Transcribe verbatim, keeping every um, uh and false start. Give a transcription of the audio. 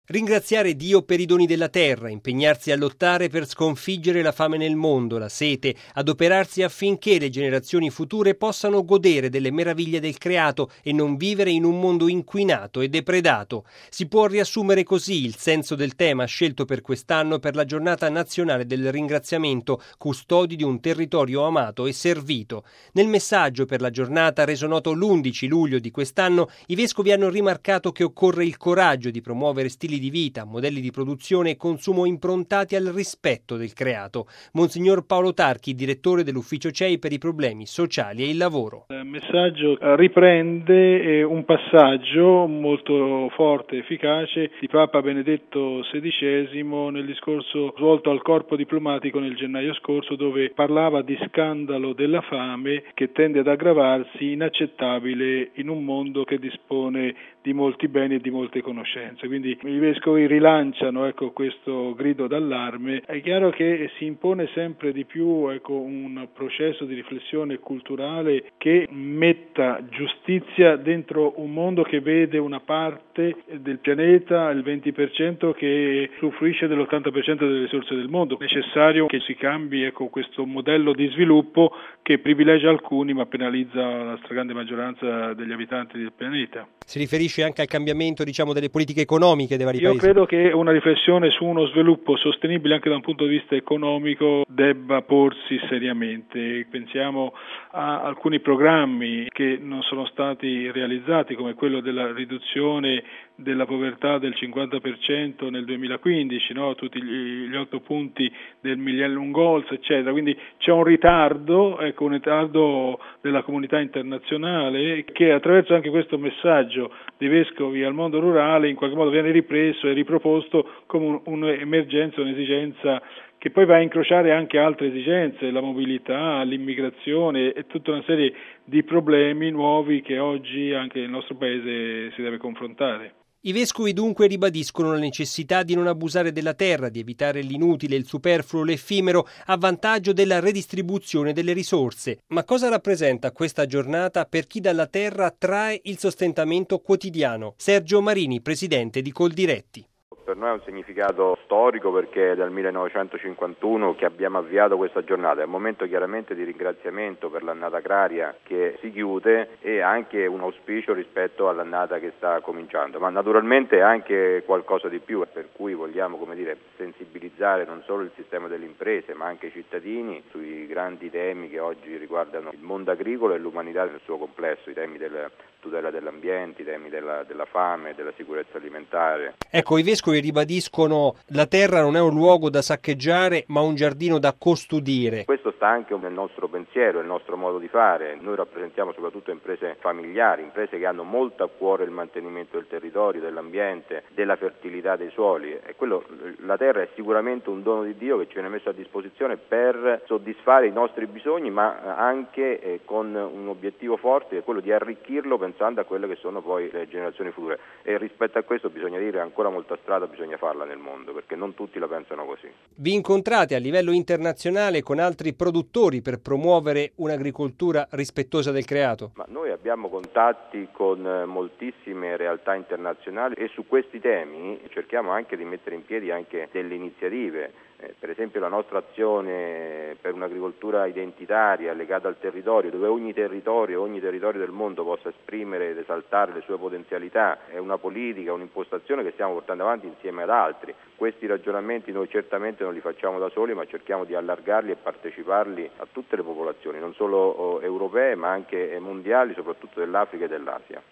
Ringraziare Dio per i doni della terra, impegnarsi a lottare per sconfiggere la fame nel mondo, la sete, adoperarsi affinché le generazioni future possano godere delle meraviglie del creato e non vivere in un mondo inquinato e depredato. Si può riassumere così il senso del tema scelto per quest'anno per la giornata nazionale del ringraziamento, custodi di un territorio amato e servito. Nel messaggio per la giornata reso noto l'undici luglio di quest'anno, i vescovi hanno rimarcato che occorre il coraggio di promuovere stili di vita, modelli di produzione e consumo improntati al rispetto del creato. Monsignor Paolo Tarchi, direttore dell'ufficio C E I per i problemi sociali e il lavoro. Il messaggio riprende un passaggio molto forte e efficace di Papa Benedetto sedicesimo nel discorso svolto al corpo diplomatico nel gennaio scorso, dove parlava di scandalo della fame che tende ad aggravarsi, inaccettabile in un mondo che dispone di molti beni e di molte conoscenze. Quindi i vescovi rilanciano ecco, questo grido d'allarme. È chiaro che si impone sempre di più ecco, un processo di riflessione culturale che metta giustizia dentro un mondo che vede una parte del pianeta, il venti per cento, che usufruisce dell'ottanta per cento delle risorse del mondo. È necessario che si cambi ecco, questo modello di sviluppo che privilegia alcuni ma penalizza la stragrande maggioranza degli abitanti del pianeta. Si riferisce anche al cambiamento diciamo, delle politiche economiche dei vari Io paesi? Io credo che una riflessione su uno sviluppo sostenibile anche da un punto di vista economico debba porsi seriamente. Pensiamo a alcuni programmi che non sono stati realizzati, come quello della riduzione della povertà del cinquanta per cento nel duemilaquindici, no? Tutti gli, gli otto punti del Millennium Goals, eccetera. Quindi c'è un ritardo, ecco, un ritardo della comunità internazionale che attraverso anche questo messaggio dei vescovi al mondo rurale in qualche modo viene ripreso e riproposto come un, un'emergenza, un'esigenza che poi va a incrociare anche altre esigenze, la mobilità, l'immigrazione e tutta una serie di problemi nuovi che oggi anche il nostro Paese si deve confrontare. I vescovi dunque ribadiscono la necessità di non abusare della terra, di evitare l'inutile, il superfluo, l'effimero a vantaggio della redistribuzione delle risorse. Ma cosa rappresenta questa giornata per chi dalla terra trae il sostentamento quotidiano? Sergio Marini, presidente di Coldiretti. Per noi ha un significato storico perché è dal millenovecentocinquantuno che abbiamo avviato questa giornata, è un momento chiaramente di ringraziamento per l'annata agraria che si chiude e anche un auspicio rispetto all'annata che sta cominciando, ma naturalmente anche qualcosa di più, per cui vogliamo come dire, sensibilizzare non solo il sistema delle imprese ma anche i cittadini sui grandi temi che oggi riguardano il mondo agricolo e l'umanità nel suo complesso, i temi della tutela dell'ambiente, i temi della, della fame, della sicurezza alimentare. Ecco, i vescovi ribadiscono la terra non è un luogo da saccheggiare ma un giardino da custodire. Questo sta anche nel nostro pensiero, nel nostro modo di fare. Noi rappresentiamo soprattutto imprese familiari, imprese che hanno molto a cuore il mantenimento del territorio, dell'ambiente, della fertilità dei suoli e quello, la terra è sicuramente un dono di Dio che ci viene messo a disposizione per soddisfare i nostri bisogni ma anche eh, con un obiettivo forte che è quello di arricchirlo pensando a quelle che sono poi le generazioni future e rispetto a questo bisogna dire ancora molta strada bisogna farla nel mondo perché non tutti la pensano così. Vi incontrate a livello internazionale con altri produttori per promuovere un'agricoltura rispettosa del creato? Ma noi abbiamo contatti con moltissime realtà internazionali e su questi temi cerchiamo anche di mettere in piedi anche delle iniziative. Eh, per esempio la nostra azione per un'agricoltura identitaria legata al territorio, dove ogni territorio, ogni territorio del mondo possa esprimere ed esaltare le sue potenzialità, è una politica, un'impostazione che stiamo portando avanti insieme ad altri. Questi ragionamenti noi certamente non li facciamo da soli, ma cerchiamo di allargarli e parteciparli a tutte le popolazioni, non solo oh, europee ma anche mondiali, soprattutto dell'Africa e dell'Asia.